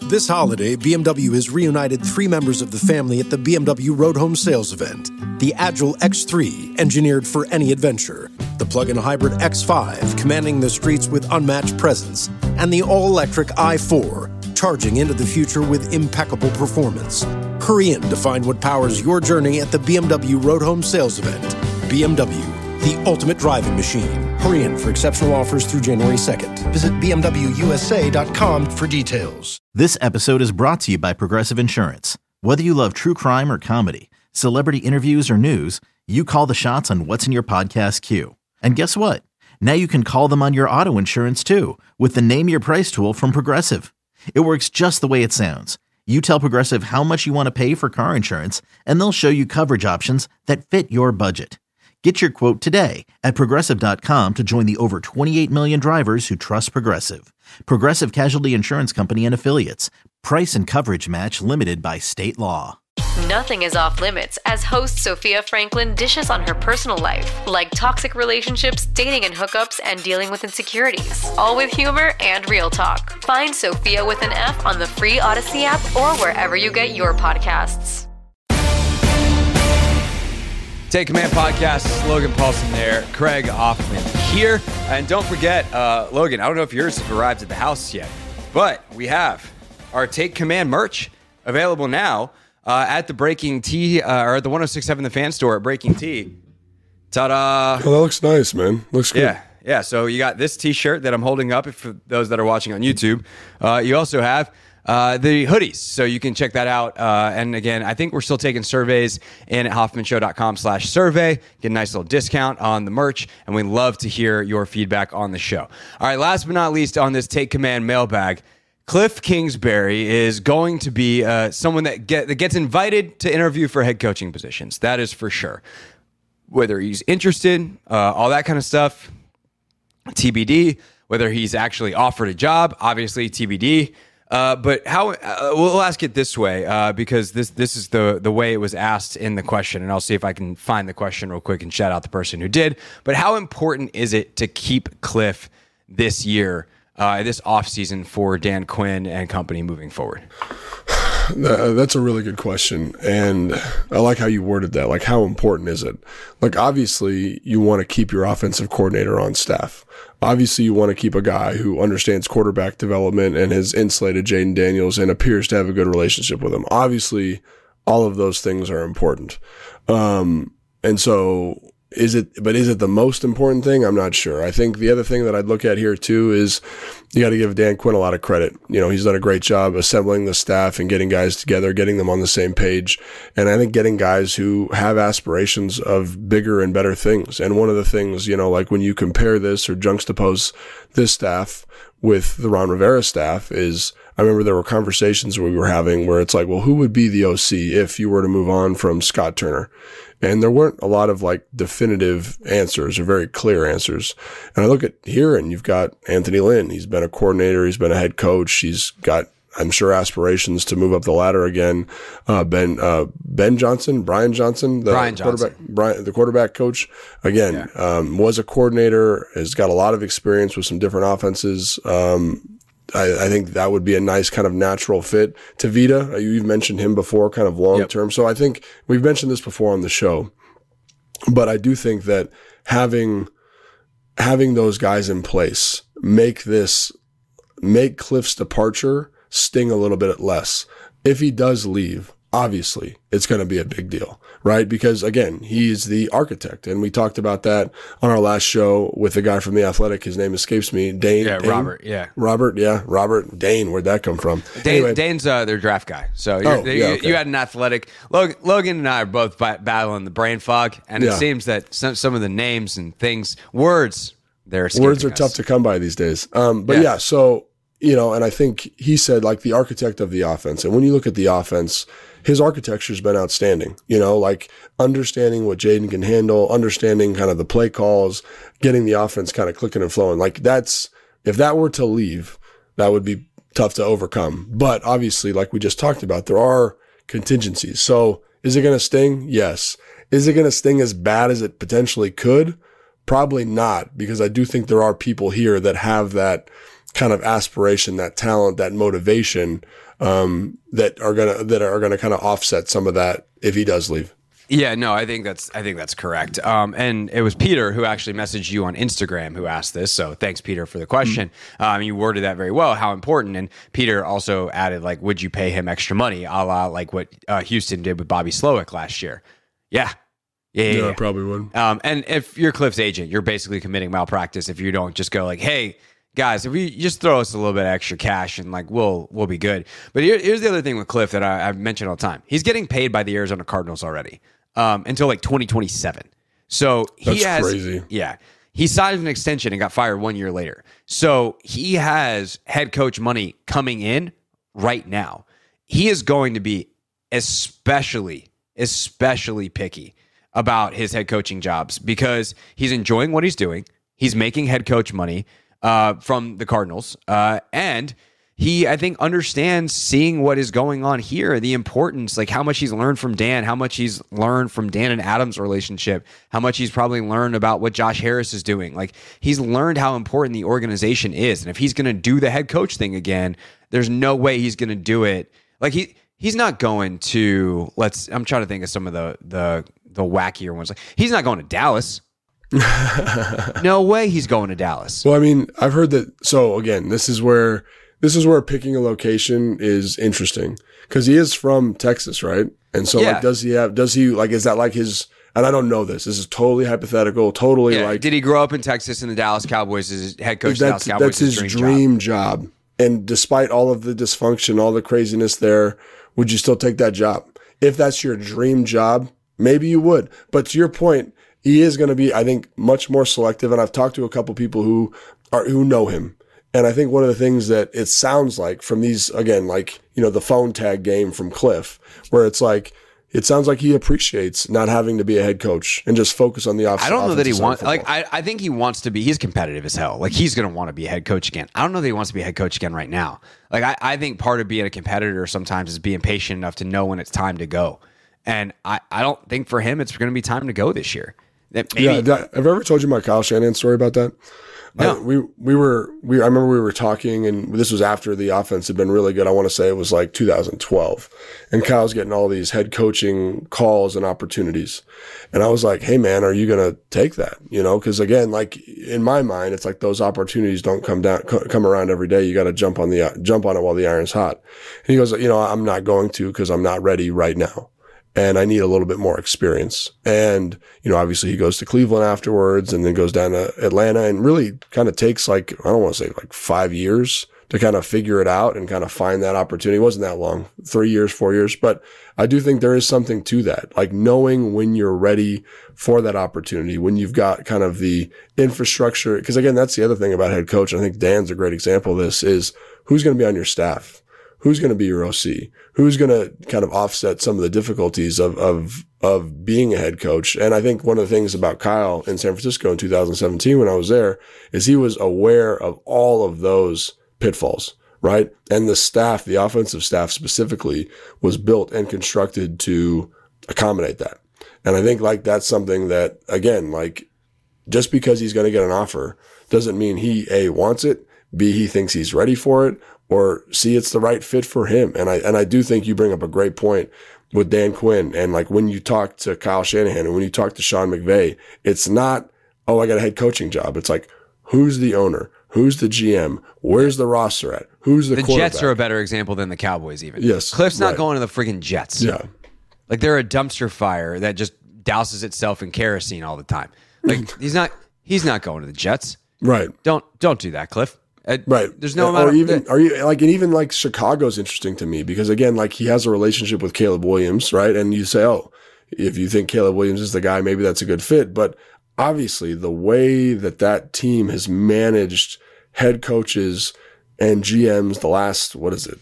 This holiday, BMW has reunited 3 members of the family at the BMW Road Home Sales event. The Agile X3, engineered for any adventure. The plug-in hybrid X5, commanding the streets with unmatched presence. And the all-electric i4, charging into the future with impeccable performance. Hurry in to find what powers your journey at the BMW Road Home Sales event. BMW, the ultimate driving machine. Hurry in for exceptional offers through January 2nd. Visit BMWUSA.com for details. This episode is brought to you by Progressive Insurance. Whether you love true crime or comedy, celebrity interviews or news, you call the shots on what's in your podcast queue. And guess what? Now you can call them on your auto insurance too with the Name Your Price tool from Progressive. It works just the way it sounds. You tell Progressive how much you want to pay for car insurance, and they'll show you coverage options that fit your budget. Get your quote today at Progressive.com to join the over 28 million drivers who trust Progressive. Progressive Casualty Insurance Company and Affiliates. Price and coverage match limited by state law. Nothing is off limits as host Sophia Franklin dishes on her personal life, like toxic relationships, dating and hookups, and dealing with insecurities. All with humor and real talk. Find Sophia with an F on the free Odyssey app or wherever you get your podcasts. Take Command Podcast, Logan Paulson there, Craig Hoffman here. And don't forget, Logan, I don't know if yours have arrived at the house yet, but we have our Take Command merch available now at the Breaking Tea, or at the 106.7 The Fan store at Breaking Tea. Ta-da! Oh, that looks nice, man. Looks good. Yeah. So you got this t-shirt that I'm holding up for those that are watching on YouTube. You also have the hoodies, so you can check that out. And again, I think we're still taking surveys in at hoffmanshow.com/survey. Get a nice little discount on the merch, and we love to hear your feedback on the show. All right, last but not least on this Take Command mailbag, Cliff Kingsbury is going to be someone that gets invited to interview for head coaching positions. That is for sure. Whether he's interested, all that kind of stuff, TBD. Whether he's actually offered a job, obviously TBD. But how we'll ask it this way, because this is the way it was asked in the question, and I'll see if I can find the question real quick and shout out the person who did. But how important is it to keep Cliff this year, this offseason for Dan Quinn and company moving forward? That's a really good question, and I like how you worded that. Like, how important is it? Like, obviously, you want to keep your offensive coordinator on staff. Obviously, you want to keep a guy who understands quarterback development and has insulated Jaden Daniels and appears to have a good relationship with him. Obviously, all of those things are important. And so is it the most important thing? I'm not sure. I think the other thing that I'd look at here too is you got to give Dan Quinn a lot of credit. You know, he's done a great job assembling the staff and getting guys together, getting them on the same page. And I think getting guys who have aspirations of bigger and better things. And one of the things, you know, like when you compare this or juxtapose this staff with the Ron Rivera staff is, I remember there were conversations we were having where it's like, well, who would be the OC if you were to move on from Scott Turner? And there weren't a lot of like definitive answers or very clear answers. And I look at here and you've got Anthony Lynn. He's been a coordinator. He's been a head coach. He's got, I'm sure, aspirations to move up the ladder again. Brian Johnson, the quarterback coach, again, was a coordinator, has got a lot of experience with some different offenses. I think that would be a nice kind of natural fit. Tavita, you've mentioned him before, kind of long term. So I think we've mentioned this before on the show, but I do think that having those guys in place make Cliff's departure sting a little bit less. If he does leave, obviously it's going to be a big deal, right? Because again, he's the architect, and we talked about that on our last show with the guy from The Athletic. His name escapes me. Dane. Robert. Robert Dane. Where'd that come from? Dane's their draft guy. So you had an Athletic. Logan and I are both battling the brain fog, and it seems that some of the names and things, words are tough to come by these days. So, you know, and I think he said like the architect of the offense. And when you look at the offense, his architecture's been outstanding, you know, like understanding what Jaden can handle, understanding kind of the play calls, getting the offense kind of clicking and flowing. Like if that were to leave, that would be tough to overcome. But obviously, like we just talked about, there are contingencies. So is it going to sting? Yes. Is it going to sting as bad as it potentially could? Probably not, because I do think there are people here that have that kind of aspiration, that talent, that motivation, that are gonna kind of offset some of that if he does leave. Yeah, no, I think that's correct. And it was Peter who actually messaged you on Instagram who asked this. So thanks, Peter, for the question. You worded that very well, how important. And Peter also added, like, would you pay him extra money, a la like what Houston did with Bobby Slowick last year? Yeah. Yeah, I probably would. And if you're Cliff's agent, you're basically committing malpractice if you don't just go like, hey, guys, if you just throw us a little bit of extra cash and like we'll be good. But here's the other thing with Cliff that I mention all the time. He's getting paid by the Arizona Cardinals already until like 2027. So That's crazy. Yeah. He signed an extension and got fired 1 year later. So he has head coach money coming in right now. He is going to be especially picky about his head coaching jobs because he's enjoying what he's doing. He's making head coach money from the Cardinals. And he, I think, understands seeing what is going on here, the importance, like how much he's learned from Dan, how much he's learned from Dan and Adam's relationship, how much he's probably learned about what Josh Harris is doing. Like he's learned how important the organization is. And if he's going to do the head coach thing again, there's no way he's going to do it. Like he's not going to, I'm trying to think of some of the wackier ones. Like he's not going to Dallas. No way he's going to Dallas. Well, I mean, I've heard that. So again, this is where picking a location is interesting because he is from Texas, right? And so like, is that like his, and I don't know this is totally hypothetical, totally like. Did he grow up in Texas and the Dallas Cowboys is head coach of the Dallas Cowboys? That's his dream job. And despite all of the dysfunction, all the craziness there, would you still take that job? If that's your dream job, maybe you would. But to your point, he is going to be, I think, much more selective. And I've talked to a couple people who know him. And I think one of the things that it sounds like from these, again, like, the phone tag game from Cliff, where it's like, it sounds like he appreciates not having to be a head coach and just focus on the offense. I don't know that he wants, like, I think he wants to be, he's competitive as hell. Like, he's going to want to be a head coach again. I don't know that he wants to be a head coach again right now. Like, I think part of being a competitor sometimes is being patient enough to know when it's time to go. And I don't think for him, it's going to be time to go this year. Have I ever told you my Kyle Shanahan story about that? No. I remember we were talking, and this was after the offense had been really good. I want to say it was like 2012, and Kyle's getting all these head coaching calls and opportunities, and I was like, "Hey man, are you gonna take that?" Because again, like in my mind, it's like those opportunities don't come around every day. You got to jump on it while the iron's hot. And he goes, "I'm not going to because I'm not ready right now." And I need a little bit more experience. And, obviously he goes to Cleveland afterwards and then goes down to Atlanta and really kind of takes I don't want to say 5 years to kind of figure it out and kind of find that opportunity. It wasn't that long, 3 years, 4 years, but I do think there is something to that. Like knowing when you're ready for that opportunity, when you've got kind of the infrastructure. Cause again, that's the other thing about head coach. I think Dan's a great example of this is who's going to be on your staff. Who's going to be your OC? Who's going to kind of offset some of the difficulties of being a head coach? And I think one of the things about Kyle in San Francisco in 2017 when I was there is he was aware of all of those pitfalls, right? And the staff, the offensive staff specifically, was built and constructed to accommodate that. And I think like that's something that, again, like just because he's going to get an offer doesn't mean he A, wants it, B, he thinks he's ready for it, or C, it's the right fit for him. And I do think you bring up a great point with Dan Quinn. And like when you talk to Kyle Shanahan and when you talk to Sean McVay, it's not, oh, I got a head coaching job. It's like, who's the owner? Who's the GM? Where's the roster at? Who's the quarterback? Jets are a better example than the Cowboys even. Yes. Cliff's not going to the friggin' Jets. Yeah. Like they're a dumpster fire that just douses itself in kerosene all the time. Like he's not going to the Jets. Right. Don't do that, Cliff. Right. There's no amount even Chicago's interesting to me because again, like he has a relationship with Caleb Williams, right? And you say, oh, if you think Caleb Williams is the guy, maybe that's a good fit. But obviously the way that team has managed head coaches and GMs the last,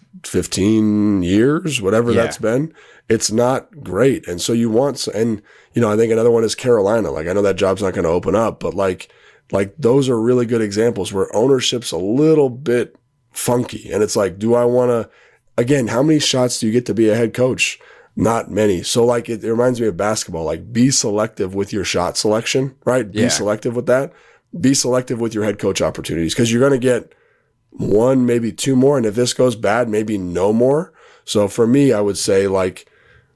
15 years, whatever that's been, it's not great. And so I think another one is Carolina. Like I know that job's not going to open up, but like those are really good examples where ownership's a little bit funky. And it's like, do I want to, again, how many shots do you get to be a head coach? Not many. So like, it reminds me of basketball, like be selective with your shot selection, right? Be selective with that. Be selective with your head coach opportunities because you're going to get 1, maybe 2 more. And if this goes bad, maybe no more. So for me, I would say like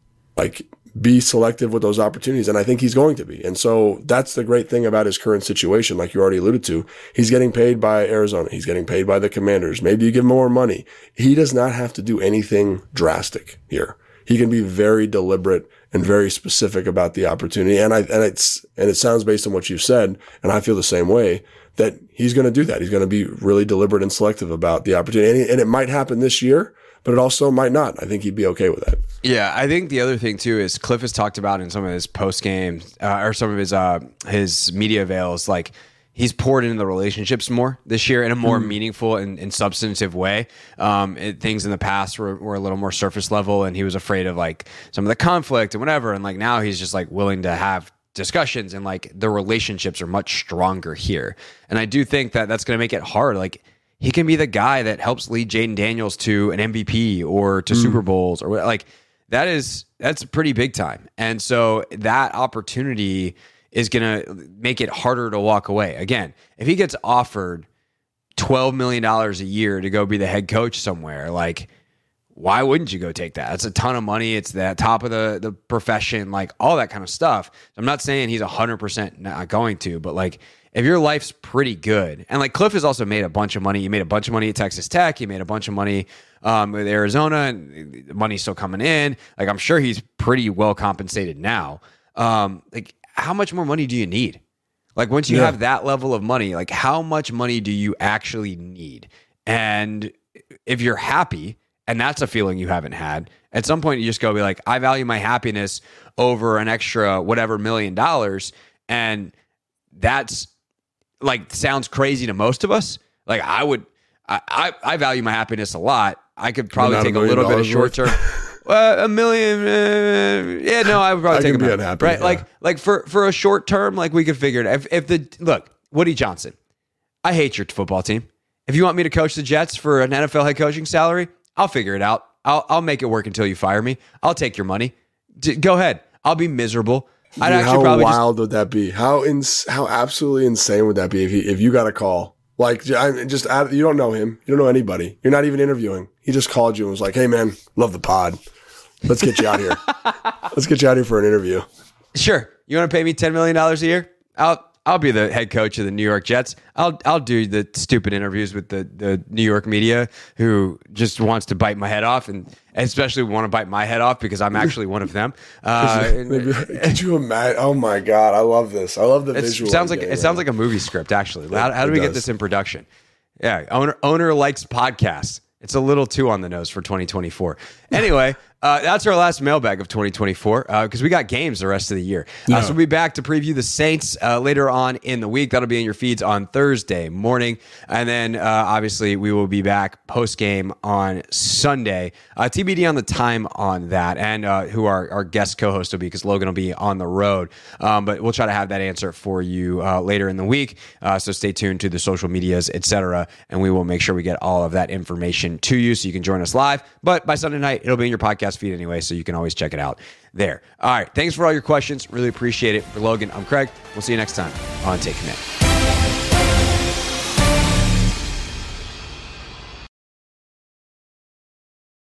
be selective with those opportunities. And I think he's going to be. And so that's the great thing about his current situation. Like you already alluded to, he's getting paid by Arizona. He's getting paid by the Commanders. Maybe you give him more money. He does not have to do anything drastic here. He can be very deliberate and very specific about the opportunity. And it sounds based on what you've said, and I feel the same way, that he's going to do that. He's going to be really deliberate and selective about the opportunity. And it might happen this year, but it also might not. I think he'd be okay with that. Yeah, I think the other thing too is Cliff has talked about in some of his post games or some of his media avails, like he's poured into the relationships more this year in a more meaningful and substantive way. Things in the past were a little more surface level, and he was afraid of like some of the conflict and whatever. And like now he's just like willing to have discussions, and like the relationships are much stronger here. And I do think that that's going to make it hard. Like he can be the guy that helps lead Jaden Daniels to an MVP or to Super Bowls, or like that's pretty big time. And so that opportunity is going to make it harder to walk away. Again, if he gets offered $12 million a year to go be the head coach somewhere, like, why wouldn't you go take that? That's a ton of money. It's the top of the profession, like all that kind of stuff. I'm not saying he's 100% not going to, but like if your life's pretty good, and like Cliff has also made a bunch of money. He made a bunch of money at Texas Tech. He made a bunch of money with Arizona, and the money's still coming in. Like I'm sure he's pretty well compensated now. Like how much more money do you need? Like once you have that level of money, like how much money do you actually need? And if you're happy, and that's a feeling you haven't had, at some point you just go be like, I value my happiness over an extra whatever $1 million. And that's like, sounds crazy to most of us. Like I value my happiness a lot. I could probably take a little bit of short term. $1 million. I would probably take be unhappy, right? Yeah. Like for a short term, like we could figure it. Look, Woody Johnson, I hate your football team. If you want me to coach the Jets for an NFL head coaching salary, I'll figure it out. I'll make it work until you fire me. I'll take your money. Go ahead. I'll be miserable. Dude, how wild would that be? How absolutely insane would that be if you got a call? Like, you don't know him. You don't know anybody. You're not even interviewing. He just called you and was like, hey, man, love the pod. Let's get you out here. Let's get you out here for an interview. Sure. You want to pay me $10 million a year? I'll be the head coach of the New York Jets. I'll do the stupid interviews with the New York media who just wants to bite my head off, and especially want to bite my head off because I'm actually one of them. Could you imagine? Oh my God, I love this. I love the visual. It sounds like a movie script. Actually, how do we get this in production? Yeah, owner likes podcasts. It's a little too on the nose for 2024. Anyway, that's our last mailbag of 2024 because we got games the rest of the year. So we'll be back to preview the Saints later on in the week. That'll be in your feeds on Thursday morning. And then obviously we will be back post-game on Sunday. TBD on the time on that and who our guest co-host will be because Logan will be on the road. But we'll try to have that answer for you later in the week. So stay tuned to the social medias, etc. And we will make sure we get all of that information to you so you can join us live. But by Sunday night, it'll be in your podcast feed anyway, so you can always check it out there. All right. Thanks for all your questions. Really appreciate it. For Logan, I'm Craig. We'll see you next time on Take Command.